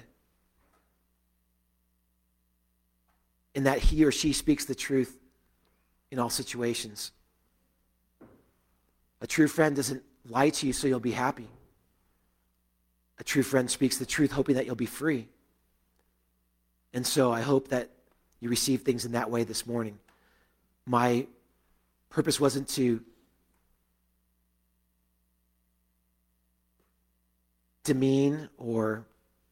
in that he or she speaks the truth in all situations. A true friend doesn't lie to you so you'll be happy. A true friend speaks the truth hoping that you'll be free. And so I hope that you receive things in that way this morning. My purpose wasn't to demean or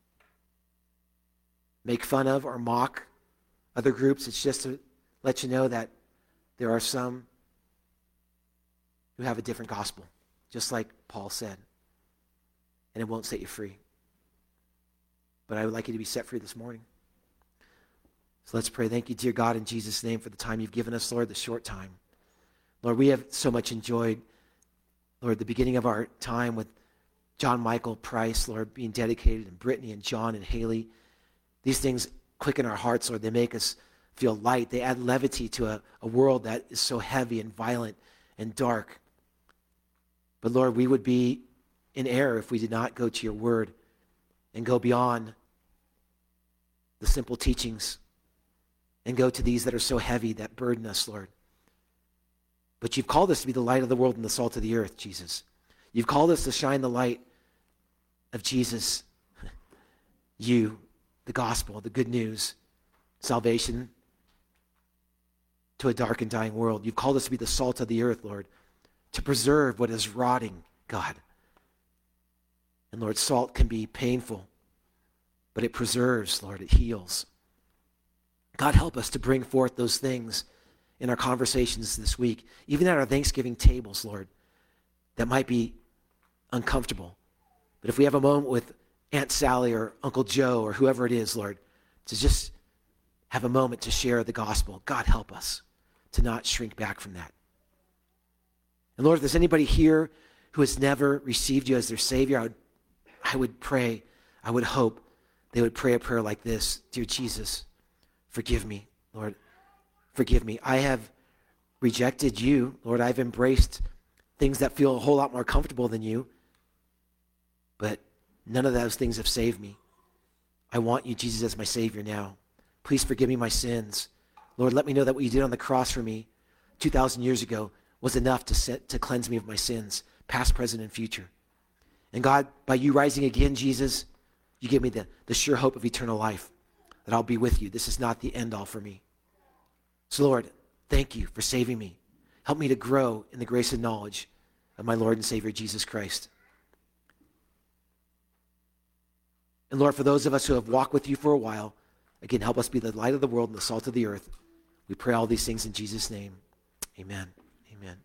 make fun of or mock other groups. It's just to let you know that there are some who have a different gospel, just like Paul said. And it won't set you free. But I would like you to be set free this morning. So let's pray. Thank you, dear God, in Jesus' name, for the time you've given us, Lord, the short time. Lord, we have so much enjoyed, Lord, the beginning of our time with John Michael Price, Lord, being dedicated, and Brittany and John and Haley. These things quicken our hearts, Lord. They make us feel light. They add levity to a world that is so heavy and violent and dark. But Lord, we would be in error if we did not go to your word and go beyond the simple teachings and go to these that are so heavy that burden us, Lord. But you've called us to be the light of the world and the salt of the earth, Jesus. You've called us to shine the light of Jesus, you, the gospel, the good news, salvation to a dark and dying world. You've called us to be the salt of the earth, Lord, to preserve what is rotting, God. And Lord, salt can be painful, but it preserves, Lord, it heals. God, help us to bring forth those things in our conversations this week, even at our Thanksgiving tables, Lord, that might be uncomfortable. But if we have a moment with Aunt Sally or Uncle Joe or whoever it is, Lord, to just have a moment to share the gospel, God, help us to not shrink back from that. And Lord, if there's anybody here who has never received you as their Savior, I would pray, I would hope they would pray a prayer like this. Dear Jesus, forgive me, Lord. Forgive me. I have rejected you, Lord. I've embraced things that feel a whole lot more comfortable than you, but none of those things have saved me. I want you, Jesus, as my Savior now. Please forgive me my sins. Lord, let me know that what you did on the cross for me 2,000 years ago was enough to cleanse me of my sins, past, present, and future. And God, by you rising again, Jesus, you give me the sure hope of eternal life, that I'll be with you. This is not the end all for me. So Lord, thank you for saving me. Help me to grow in the grace and knowledge of my Lord and Savior, Jesus Christ. And Lord, for those of us who have walked with you for a while, again, help us be the light of the world and the salt of the earth. We pray all these things in Jesus' name. Amen. Amen.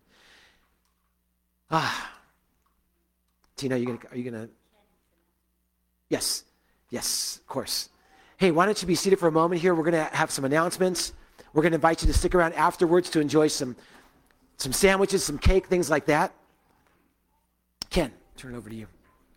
Tina, are you gonna? Yes, of course. Hey, why don't you be seated for a moment here? We're gonna have some announcements. We're gonna invite you to stick around afterwards to enjoy some sandwiches, some cake, things like that. Ken, turn it over to you.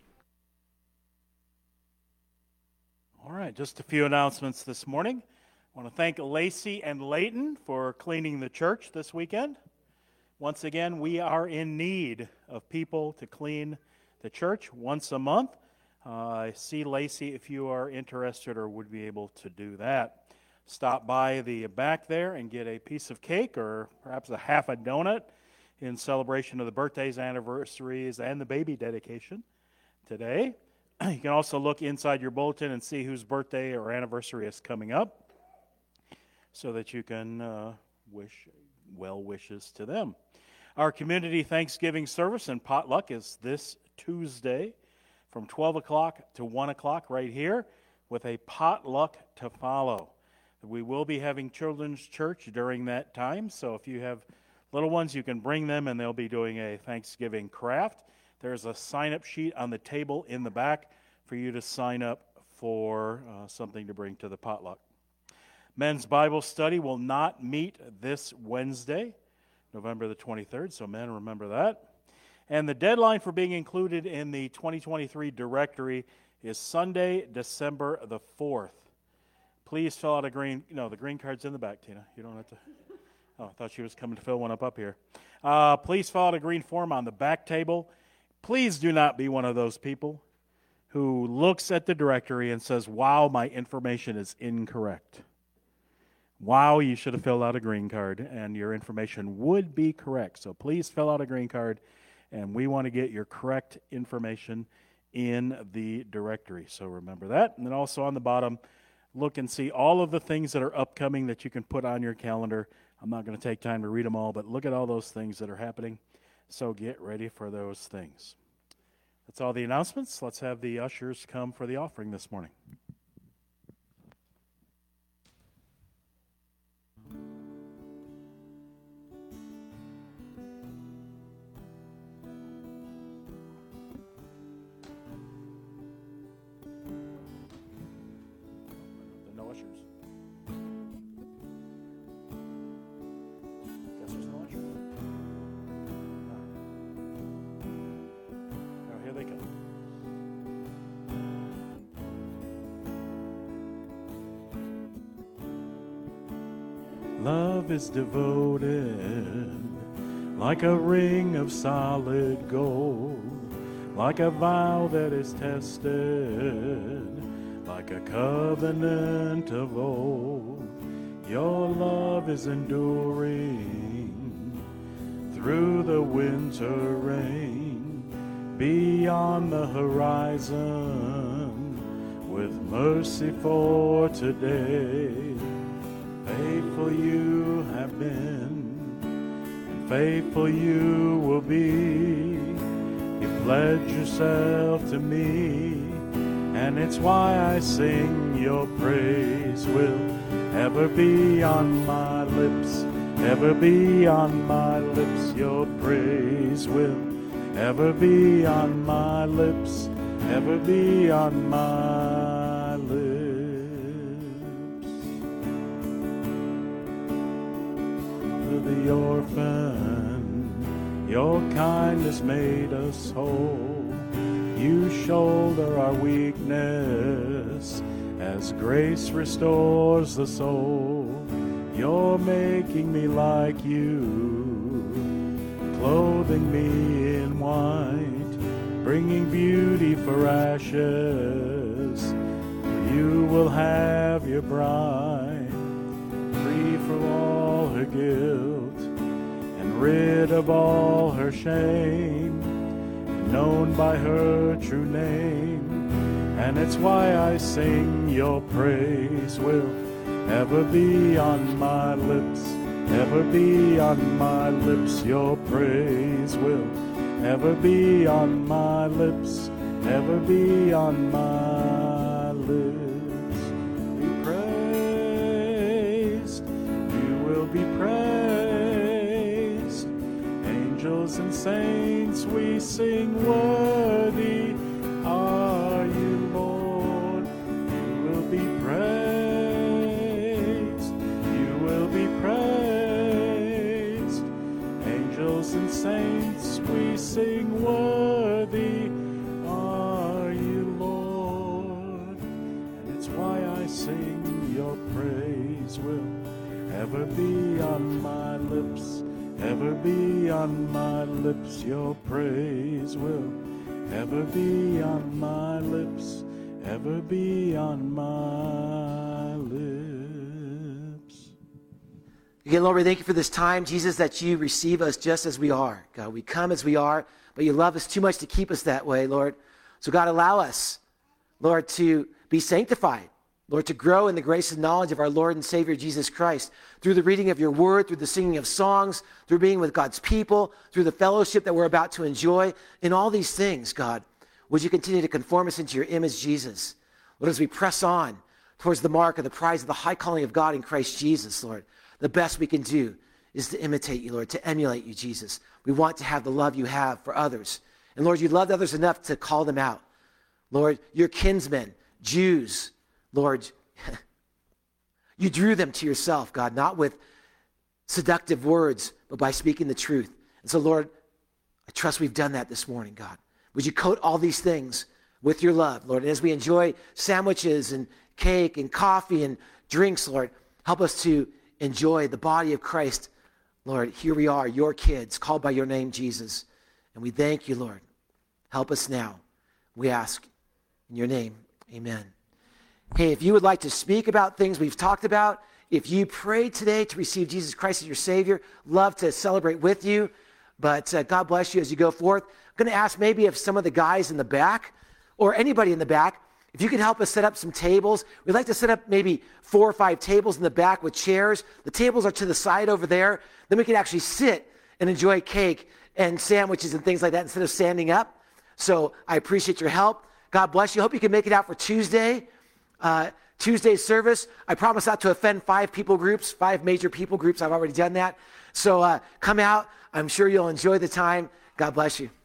All right, just a few announcements this morning. I want to thank Lacey and Layton for cleaning the church this weekend. Once again, we are in need of people to clean the church once a month. See Lacey if you are interested or would be able to do that. Stop by the back there and get a piece of cake or perhaps a half a donut in celebration of the birthdays, anniversaries, and the baby dedication today. You can also look inside your bulletin and see whose birthday or anniversary is coming up so that you can wish well wishes to them. Our community Thanksgiving service and potluck is this Tuesday from 12 o'clock to 1 o'clock right here with a potluck to follow. We will be having children's church during that time, so if you have little ones, you can bring them and they'll be doing a Thanksgiving craft. There's a sign-up sheet on the table in the back for you to sign up for something to bring to the potluck. Men's Bible study will not meet this Wednesday, November the 23rd, so men, remember that. And the deadline for being included in the 2023 directory is Sunday, December the 4th. Please fill out the green card's in the back, Tina. You don't have to. Oh, I thought she was coming to fill one up here. Please fill out a green form on the back table. Please do not be one of those people who looks at the directory and says, wow, my information is incorrect. Wow, you should have filled out a green card, and your information would be correct. So please fill out a green card, and we want to get your correct information in the directory. So remember that. And then also on the bottom, look and see all of the things that are upcoming that you can put on your calendar. I'm not going to take time to read them all, but look at all those things that are happening. So get ready for those things. That's all the announcements. Let's have the ushers come for the offering this morning. No ushers? Guess there's no ushers. Oh, here they come. Love is devoted like a ring of solid gold, like a vow that is tested, like a covenant of old. Your love is enduring through the winter rain, beyond the horizon, with mercy for today. Faithful you have been, and faithful you will be. You pledge yourself to me, and it's why I sing. Your praise will ever be on my lips, ever be on my lips. Your praise will ever be on my lips, ever be on my lips. To the orphan, your kindness made us whole. You shoulder our weakness as grace restores the soul. You're making me like you, clothing me in white, bringing beauty for ashes. You will have your bride, free from all her guilt and rid of all her shame, known by her true name. And it's why I sing. Your praise will ever be on my lips, ever be on my lips. Your praise will ever be on my lips, ever be on my lips. Be praised, you will be praised. Angels and saints we sing, worthy are you, Lord. You will be praised, you will be praised. Angels and saints we sing, worthy are you, Lord. And it's why I sing. Your praise will ever be on my lips, ever be on my lips. Your praise will ever be on my lips, ever be on my lips. Again, Lord, we thank you for this time, Jesus, that you receive us just as we are. God, we come as we are, but you love us too much to keep us that way, Lord. So God, allow us, Lord, to be sanctified, Lord, to grow in the grace and knowledge of our Lord and Savior, Jesus Christ, through the reading of your word, through the singing of songs, through being with God's people, through the fellowship that we're about to enjoy. In all these things, God, would you continue to conform us into your image, Jesus? Lord, as we press on towards the mark of the prize of the high calling of God in Christ Jesus, Lord, the best we can do is to imitate you, Lord, to emulate you, Jesus. We want to have the love you have for others. And Lord, you loved others enough to call them out. Lord, your kinsmen, Jews, Lord, you drew them to yourself, God, not with seductive words, but by speaking the truth. And so, Lord, I trust we've done that this morning, God. Would you coat all these things with your love, Lord? And as we enjoy sandwiches and cake and coffee and drinks, Lord, help us to enjoy the body of Christ. Lord, here we are, your kids, called by your name, Jesus. And we thank you, Lord. Help us now. We ask in your name, amen. Hey, if you would like to speak about things we've talked about, if you prayed today to receive Jesus Christ as your Savior, love to celebrate with you. But God bless you as you go forth. I'm going to ask maybe if some of the guys in the back or anybody in the back, if you can help us set up some tables. We'd like to set up maybe 4 or 5 tables in the back with chairs. The tables are to the side over there. Then we can actually sit and enjoy cake and sandwiches and things like that instead of standing up. So I appreciate your help. God bless you. Hope you can make it out for Tuesday. Tuesday's service. I promise not to offend 5 major people groups. I've already done that. So come out. I'm sure you'll enjoy the time. God bless you.